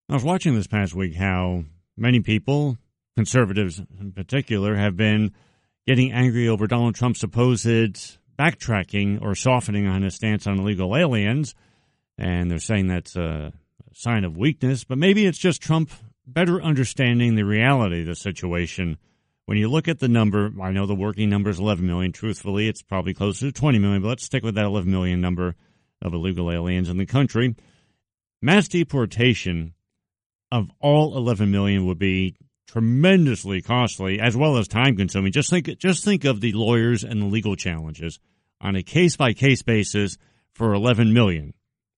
I was watching this past week how many people, conservatives in particular, have been getting angry over Donald Trump's supposed backtracking or softening on his stance on illegal aliens. And they're saying that's a sign of weakness. But maybe it's just Trump better understanding the reality of the situation. When you look at the number, I know the working number is 11 million. Truthfully, it's probably closer to 20 million. But let's stick with that 11 million number of illegal aliens in the country. Mass deportation of all 11 million would be tremendously costly as well as time-consuming. Just think of the lawyers and the legal challenges on a case-by-case basis for 11 million.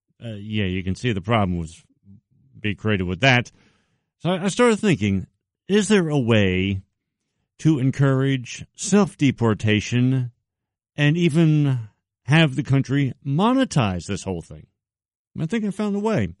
You can see the problem was be created with that. So I started thinking, is there a way to encourage self-deportation and even have the country monetize this whole thing? I think I found a way.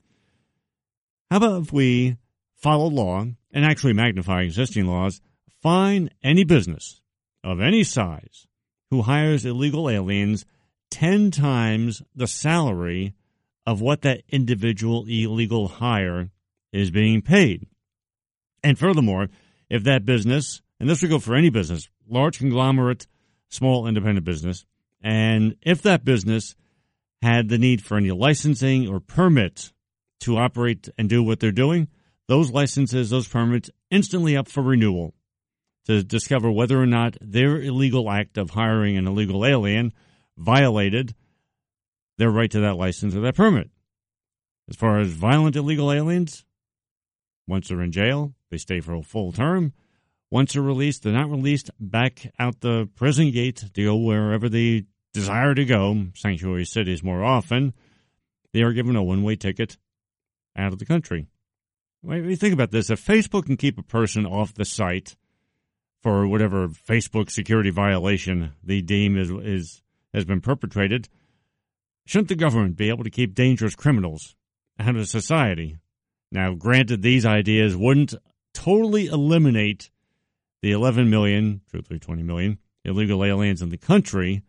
How about if we follow law and actually magnify existing laws, fine any business of any size who hires illegal aliens 10 times the salary of what that individual illegal hire is being paid. And furthermore, if that business, and this would go for any business, large conglomerate, small independent business, and if that business had the need for any licensing or permit to operate and do what they're doing, those licenses, those permits, instantly up for renewal to discover whether or not their illegal act of hiring an illegal alien violated their right to that license or that permit. As far as violent illegal aliens, once they're in jail, they stay for a full term. Once they're released, they're not released back out the prison gate to go wherever they desire to go, sanctuary cities more often. They are given a one-way ticket out of the country. When you think about this, if Facebook can keep a person off the site for whatever Facebook security violation they deem has been perpetrated, shouldn't the government be able to keep dangerous criminals out of society? Now, granted, these ideas wouldn't totally eliminate the 11 million, truthfully 20 million, illegal aliens in the country,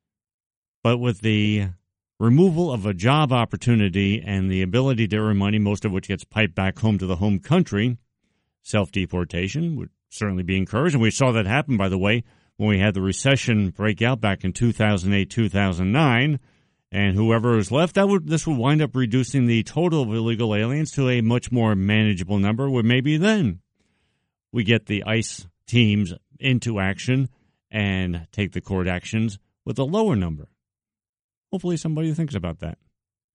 but with the removal of a job opportunity and the ability to earn money, most of which gets piped back home to the home country, self-deportation would certainly be encouraged. And we saw that happen, by the way, when we had the recession break out back in 2008, 2009. And whoever is left, this would wind up reducing the total of illegal aliens to a much more manageable number, where maybe then we get the ICE teams into action and take the court actions with a lower number. Hopefully somebody thinks about that.